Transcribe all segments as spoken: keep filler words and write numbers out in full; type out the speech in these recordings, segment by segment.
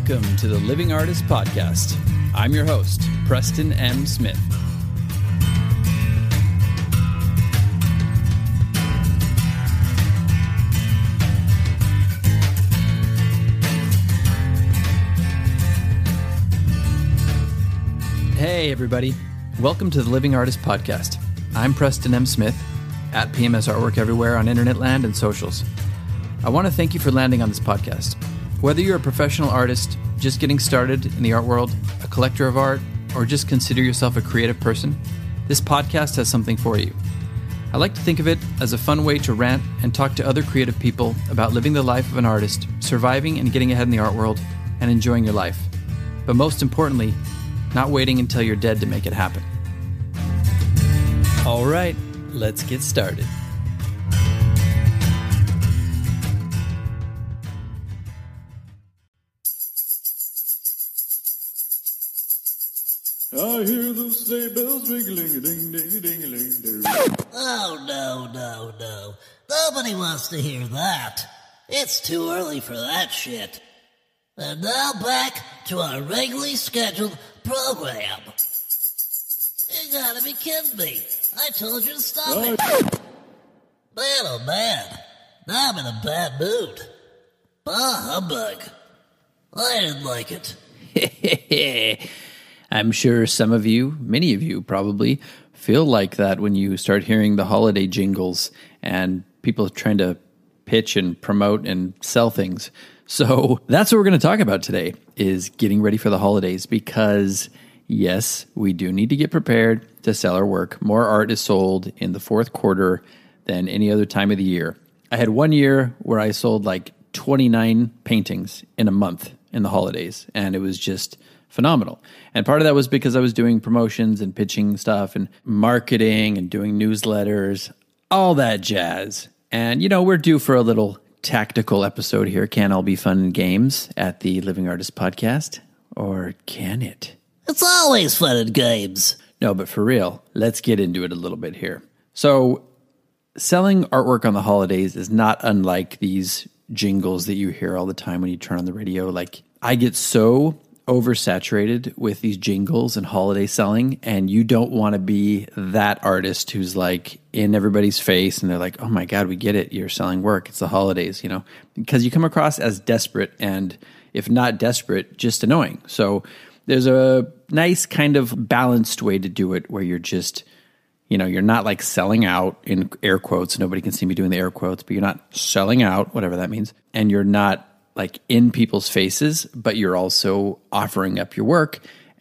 Welcome to the Living Artist Podcast. I'm your host, Preston M. Smith. Hey, everybody. Welcome to the Living Artist Podcast. I'm Preston M. Smith, at P M S Artwork everywhere on internet land and socials. I want to thank you for landing on this podcast. Whether you're a professional artist, just getting started in the art world, a collector of art, or just consider yourself a creative person, this podcast has something for you. I like to think of it as a fun way to rant and talk to other creative people about living the life of an artist, surviving and getting ahead in the art world, and enjoying your life. But most importantly, not waiting until you're dead to make it happen. All right, let's get started. I hear those sleigh bells ringling, ding, ding, ding, ding, ding. Oh, no, no, no. Nobody wants to hear that. It's too early for that shit. And now back to our regularly scheduled program. You gotta be kidding me. I told you to stop it. Man, oh man. Now I'm in a bad mood. Bah humbug. I didn't like it. I'm sure some of you, many of you probably, feel like that when you start hearing the holiday jingles and people trying to pitch and promote and sell things. So that's what we're going to talk about today, is getting ready for the holidays, because yes, we do need to get prepared to sell our work. More art is sold in the fourth quarter than any other time of the year. I had one year where I sold like twenty-nine paintings in a month in the holidays, and it was just phenomenal. And part of that was because I was doing promotions and pitching stuff and marketing and doing newsletters, all that jazz. And, you know, we're due for a little tactical episode here. Can all be fun and games at the Living Artist Podcast? Or can it? It's always fun and games. No, but for real, let's get into it a little bit here. So, selling artwork on the holidays is not unlike these jingles that you hear all the time when you turn on the radio. Like, I get so oversaturated with these jingles and holiday selling, and you don't want to be that artist who's like in everybody's face and they're like, oh my God, we get it. You're selling work. It's the holidays, you know, because you come across as desperate, and if not desperate, just annoying. So there's a nice kind of balanced way to do it where you're just, you know, you're not like selling out in air quotes. Nobody can see me doing the air quotes, but you're not selling out, whatever that means. And you're not like in people's faces, but you're also offering up your work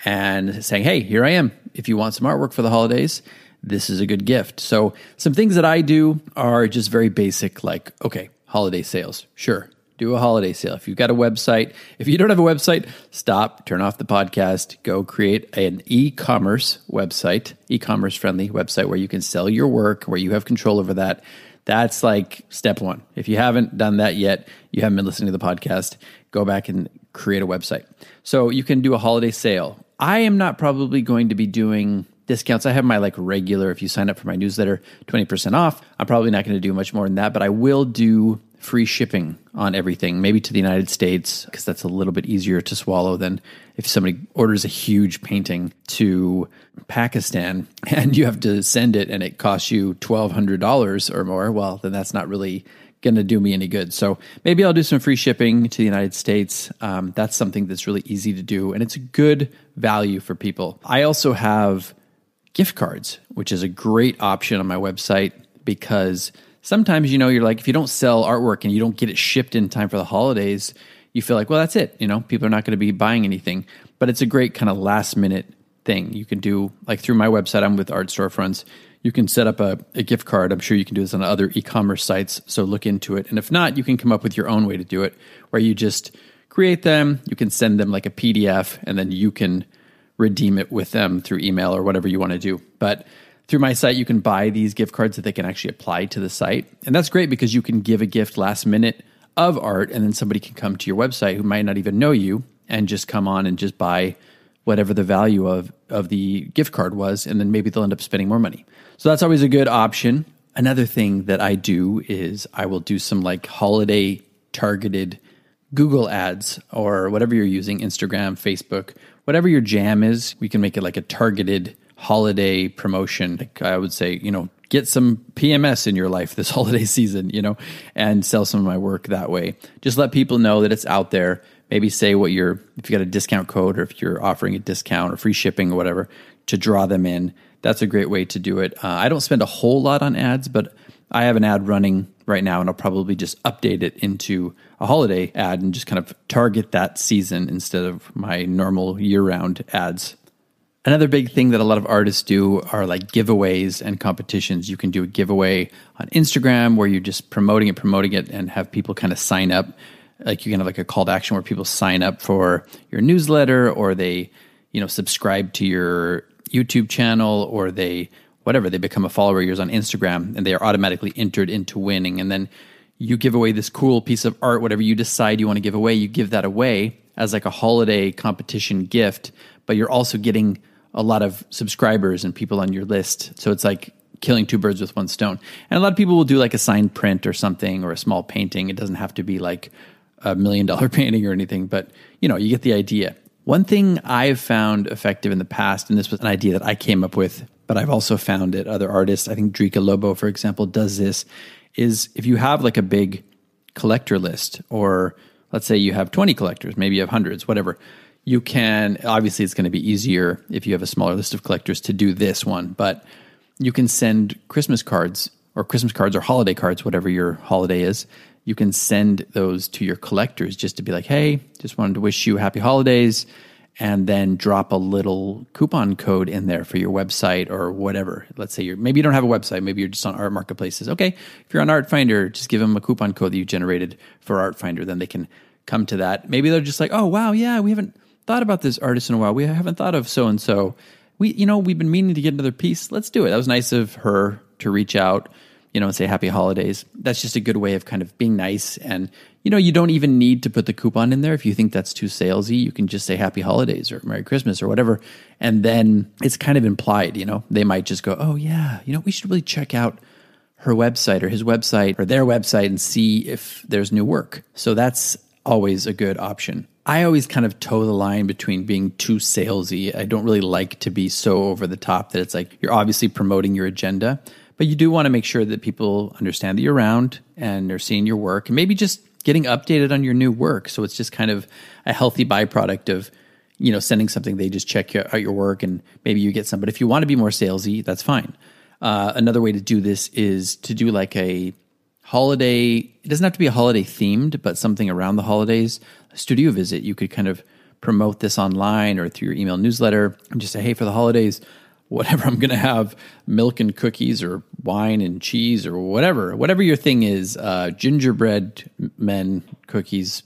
and saying, hey, here I am. If you want some artwork for the holidays, this is a good gift. So some things that I do are just very basic, like, okay, holiday sales. Sure, do a holiday sale. If you've got a website, if you don't have a website, stop, turn off the podcast, go create an e-commerce website, e-commerce friendly website where you can sell your work, where you have control over that. That's like step one. If you haven't done that yet, you haven't been listening to the podcast, go back and create a website. So you can do a holiday sale. I am not probably going to be doing discounts. I have my like regular, if you sign up for my newsletter, twenty percent off. I'm probably not going to do much more than that, but I will do free shipping on everything, maybe to the United States, because that's a little bit easier to swallow than if somebody orders a huge painting to Pakistan and you have to send it and it costs you twelve hundred dollars or more. Well, then that's not really going to do me any good. So maybe I'll do some free shipping to the United States. Um, that's something that's really easy to do, and it's a good value for people. I also have gift cards, which is a great option on my website, because sometimes, you know, you're like, if you don't sell artwork and you don't get it shipped in time for the holidays, you feel like, well, that's it. You know, people are not going to be buying anything. But it's a great kind of last minute thing. You can do, like through my website, I'm with Art Storefronts. You can set up a, a gift card. I'm sure you can do this on other e-commerce sites. So look into it. And if not, you can come up with your own way to do it, where you just create them. You can send them like a P D F, and then you can redeem it with them through email or whatever you want to do. But through my site, you can buy these gift cards that they can actually apply to the site. And that's great because you can give a gift last minute of art, and then somebody can come to your website who might not even know you and just come on and just buy whatever the value of, of the gift card was, and then maybe they'll end up spending more money. So that's always a good option. Another thing that I do is I will do some like holiday targeted Google ads or whatever you're using, Instagram, Facebook, whatever your jam is, we can make it like a targeted holiday promotion. Like I would say, you know, get some P M S in your life this holiday season, you know, and sell some of my work that way. Just let people know that it's out there. Maybe say what you're, if you got a discount code or if you're offering a discount or free shipping or whatever to draw them in. That's a great way to do it. Uh, I don't spend a whole lot on ads, but I have an ad running right now, and I'll probably just update it into a holiday ad and just kind of target that season instead of my normal year-round ads. Another big thing that a lot of artists do are like giveaways and competitions. You can do a giveaway on Instagram where you're just promoting it, promoting it, and have people kind of sign up. Like you can have like a call to action where people sign up for your newsletter, or they, you know, subscribe to your YouTube channel, or they whatever, they become a follower of yours on Instagram, and they are automatically entered into winning. And then you give away this cool piece of art, whatever you decide you want to give away, you give that away as like a holiday competition gift, but you're also getting a lot of subscribers and people on your list. So it's like killing two birds with one stone. And a lot of people will do like a signed print or something, or a small painting. It doesn't have to be like a million dollar painting or anything, but you know, you get the idea. One thing I've found effective in the past, and this was an idea that I came up with, but I've also found it other artists, I think Drika Lobo, for example, does this, is if you have like a big collector list, or let's say you have twenty collectors, maybe you have hundreds, whatever, you can, obviously it's going to be easier if you have a smaller list of collectors to do this one, but you can send Christmas cards or Christmas cards or holiday cards, whatever your holiday is. You can send those to your collectors just to be like, hey, just wanted to wish you happy holidays, and then drop a little coupon code in there for your website or whatever. Let's say you're, maybe you don't have a website, maybe you're just on Art Marketplaces. Okay, if you're on Art Finder, just give them a coupon code that you generated for Art Finder, then they can come to that. Maybe they're just like, oh, wow, yeah, we haven't thought about this artist in a while. We haven't thought of so-and-so. We, you know, we've been meaning to get another piece. Let's do it. That was nice of her to reach out, you know, and say happy holidays. That's just a good way of kind of being nice. And, you know, you don't even need to put the coupon in there. If you think that's too salesy, you can just say happy holidays or Merry Christmas or whatever. And then it's kind of implied, you know, they might just go, oh yeah, you know, we should really check out her website or his website or their website and see if there's new work. So that's always a good option. I always kind of toe the line between being too salesy. I don't really like to be so over the top that it's like you're obviously promoting your agenda, but you do want to make sure that people understand that you're around and they're seeing your work, and maybe just getting updated on your new work. So it's just kind of a healthy byproduct of, you know, sending something, they just check out your work and maybe you get some. But if you want to be more salesy, that's fine. Uh, another way to do this is to do like a holiday, it doesn't have to be a holiday themed, but something around the holidays, a studio visit. You could kind of promote this online or through your email newsletter and just say, hey, for the holidays, whatever I'm going to have, milk and cookies or wine and cheese or whatever, whatever your thing is, uh, gingerbread men cookies,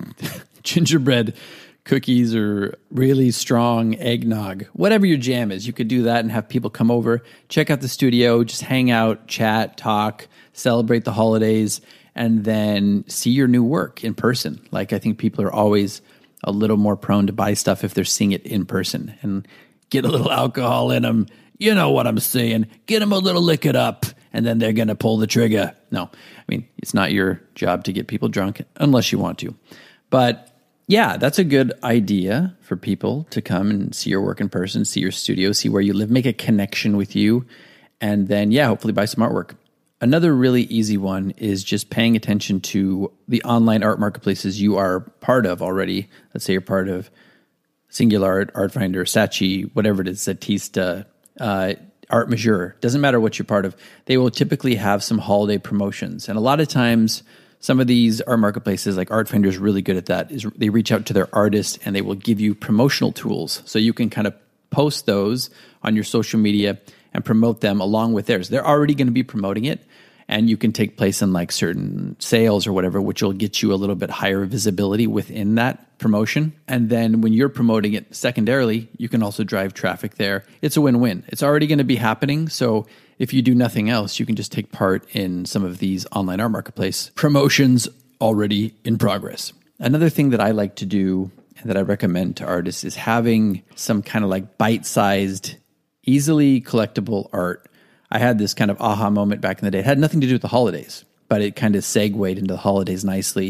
gingerbread cookies or really strong eggnog, whatever your jam is, you could do that and have people come over, check out the studio, just hang out, chat, talk, celebrate the holidays, and then see your new work in person. Like, I think people are always a little more prone to buy stuff if they're seeing it in person, and get a little alcohol in them. You know what I'm saying? Get them a little lick it up, and then they're going to pull the trigger. No, I mean, it's not your job to get people drunk unless you want to. But yeah, that's a good idea for people to come and see your work in person, see your studio, see where you live, make a connection with you, and then, yeah, hopefully buy some artwork. Another really easy one is just paying attention to the online art marketplaces you are part of already. Let's say you're part of Singular Art, Artfinder, Saatchi, whatever it is, Statista, uh, Art Majour. Doesn't matter what you're part of. They will typically have some holiday promotions. And a lot of times, some of these art marketplaces, like Artfinder is really good at that, is they reach out to their artists and they will give you promotional tools. So you can kind of post those on your social media and promote them along with theirs. They're already going to be promoting it, and you can take place in like certain sales or whatever, which will get you a little bit higher visibility within that promotion. And then when you're promoting it secondarily, you can also drive traffic there. It's a win-win. It's already going to be happening. So if you do nothing else, you can just take part in some of these online art marketplace promotions already in progress. Another thing that I like to do and that I recommend to artists is having some kind of like bite-sized, easily collectible art. I had this kind of aha moment back in the day. It had nothing to do with the holidays, but it kind of segued into the holidays nicely.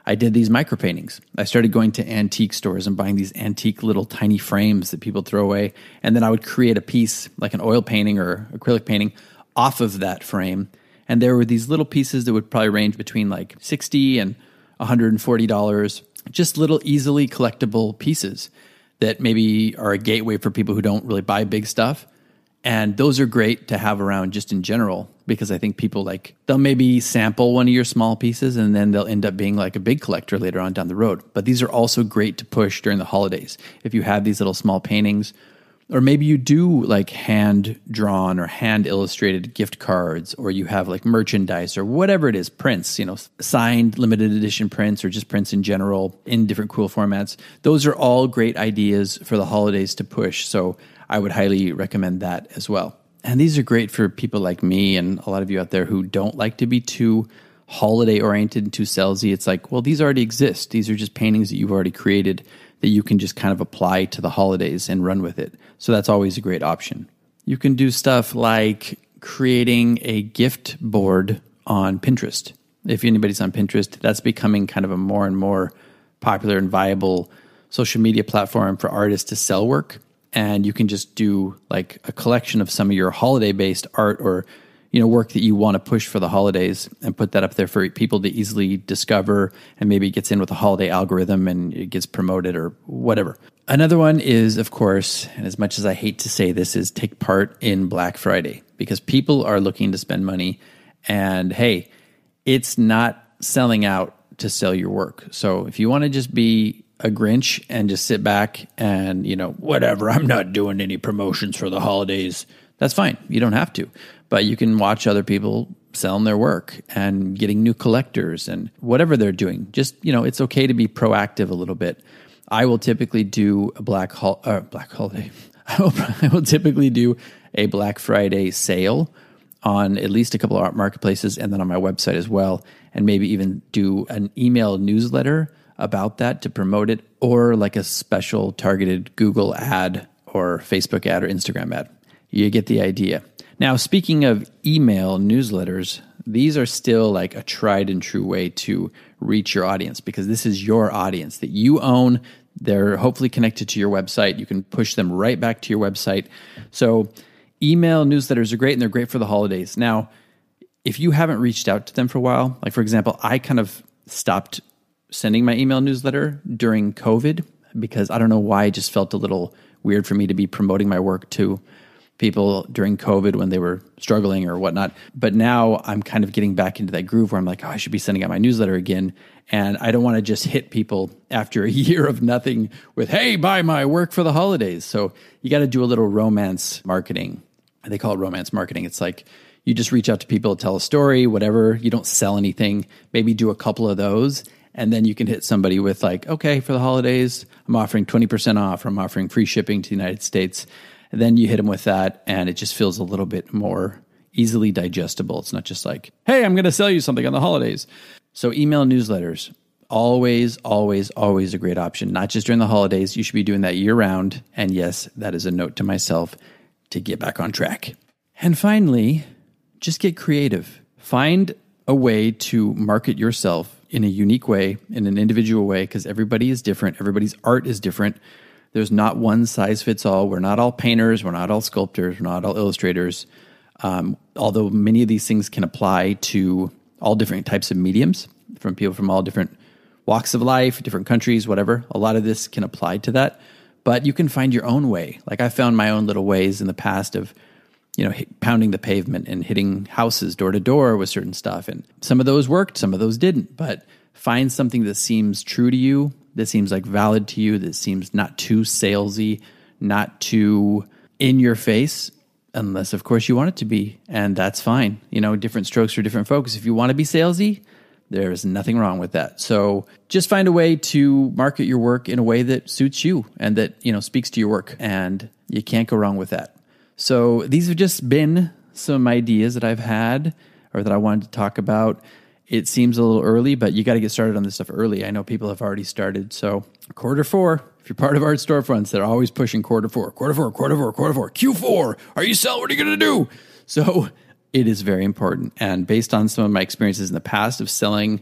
I did these micro paintings. I started going to antique stores and buying these antique little tiny frames that people throw away. And then I would create a piece like an oil painting or acrylic painting off of that frame. And there were these little pieces that would probably range between like sixty dollars and one hundred forty dollars, just little easily collectible pieces that maybe are a gateway for people who don't really buy big stuff. And those are great to have around just in general, because I think people like, they'll maybe sample one of your small pieces and then they'll end up being like a big collector later on down the road. But these are also great to push during the holidays. If you have these little small paintings, or maybe you do like hand drawn or hand illustrated gift cards, or you have like merchandise or whatever it is, prints, you know, signed limited edition prints or just prints in general in different cool formats. Those are all great ideas for the holidays to push. So I would highly recommend that as well. And these are great for people like me and a lot of you out there who don't like to be too holiday oriented and too salesy. It's like, well, these already exist. These are just paintings that you've already created that you can just kind of apply to the holidays and run with it. So that's always a great option. You can do stuff like creating a gift board on Pinterest. If anybody's on Pinterest, that's becoming kind of a more and more popular and viable social media platform for artists to sell work. And you can just do like a collection of some of your holiday-based art or, you know, work that you want to push for the holidays and put that up there for people to easily discover, and maybe it gets in with a holiday algorithm and it gets promoted or whatever. Another one is, of course, and as much as I hate to say this, is take part in Black Friday, because people are looking to spend money, and hey, it's not selling out to sell your work. So if you want to just be a Grinch and just sit back and, you know, whatever, I'm not doing any promotions for the holidays, that's fine. You don't have to. But you can watch other people selling their work and getting new collectors and whatever they're doing. Just, you know, it's okay to be proactive a little bit. I will typically do a Black hol- uh, Black Holiday. I will, I will typically do a Black Friday sale on at least a couple of art marketplaces and then on my website as well, and maybe even do an email newsletter about that to promote it, or like a special targeted Google ad or Facebook ad or Instagram ad. You get the idea. Now, speaking of email newsletters, these are still like a tried and true way to reach your audience, because this is your audience that you own. They're hopefully connected to your website. You can push them right back to your website. So email newsletters are great, and they're great for the holidays. Now, if you haven't reached out to them for a while, like for example, I kind of stopped sending my email newsletter during COVID because I don't know why, it just felt a little weird for me to be promoting my work to people during COVID when they were struggling or whatnot. But now I'm kind of getting back into that groove where I'm like, oh, I should be sending out my newsletter again. And I don't want to just hit people after a year of nothing with, hey, buy my work for the holidays. So you got to do a little romance marketing. They call it romance marketing. It's like you just reach out to people, tell a story, whatever. You don't sell anything. Maybe do a couple of those. And then you can hit somebody with like, okay, for the holidays, I'm offering twenty percent off, or I'm offering free shipping to the United States. And then you hit them with that, and it just feels a little bit more easily digestible. It's not just like, hey, I'm going to sell you something on the holidays. So email newsletters, always, always, always a great option. Not just during the holidays. You should be doing that year round. And yes, that is a note to myself to get back on track. And finally, just get creative. Find a way to market yourself in a unique way, in an individual way, because everybody is different. Everybody's art is different. There's not one size fits all. We're not all painters. We're not all sculptors. We're not all illustrators. Um, although many of these things can apply to all different types of mediums, from people from all different walks of life, different countries, whatever. A lot of this can apply to that. But you can find your own way. Like I found my own little ways in the past of, you know, pounding the pavement and hitting houses door to door with certain stuff. And some of those worked, some of those didn't. But find something that seems true to you, that seems like valid to you, that seems not too salesy, not too in your face, unless, of course, you want it to be. And that's fine. You know, different strokes for different folks. If you want to be salesy, there's nothing wrong with that. So just find a way to market your work in a way that suits you and that, you know, speaks to your work. And you can't go wrong with that. So these have just been some ideas that I've had or that I wanted to talk about. It seems a little early, but you got to get started on this stuff early. I know people have already started. So quarter four, if you're part of Art Storefronts, they're always pushing quarter four, quarter four, quarter four, quarter four, Q four. Are you selling? What are you going to do? So it is very important. And based on some of my experiences in the past of selling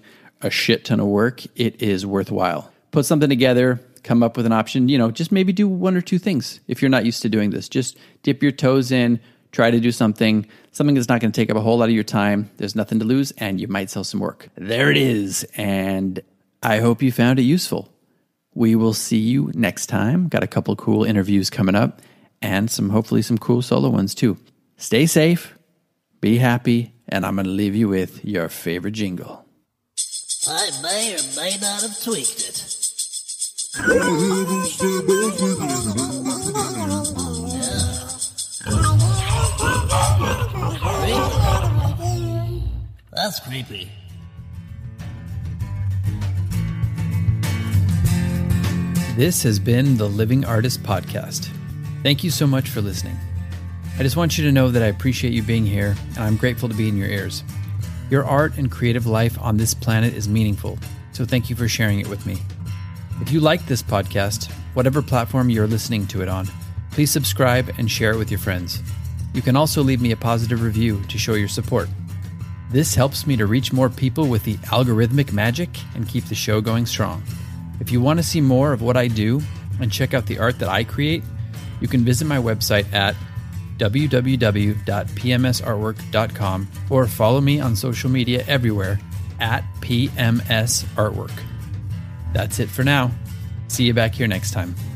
a shit ton of work, it is worthwhile. Put something together, come up with an option, you know, just maybe do one or two things if you're not used to doing this. Just dip your toes in, try to do something, something that's not going to take up a whole lot of your time. There's nothing to lose, and you might sell some work. There it is, and I hope you found it useful. We will see you next time. Got a couple cool interviews coming up, and some hopefully some cool solo ones too. Stay safe, be happy, and I'm going to leave you with your favorite jingle. I may or may not have tweaked it. Creepy. That's creepy. This has been the Living Artist Podcast. Thank you so much for listening. I just want you to know that I appreciate you being here, and I'm grateful to be in your ears. Your art and creative life on this planet is meaningful, so thank you for sharing it with me. If you like this podcast, whatever platform you're listening to it on, please subscribe and share it with your friends. You can also leave me a positive review to show your support. This helps me to reach more people with the algorithmic magic and keep the show going strong. If you want to see more of what I do and check out the art that I create, you can visit my website at w w w dot p m s artwork dot com or follow me on social media everywhere at P M S Artwork. That's it for now. See you back here next time.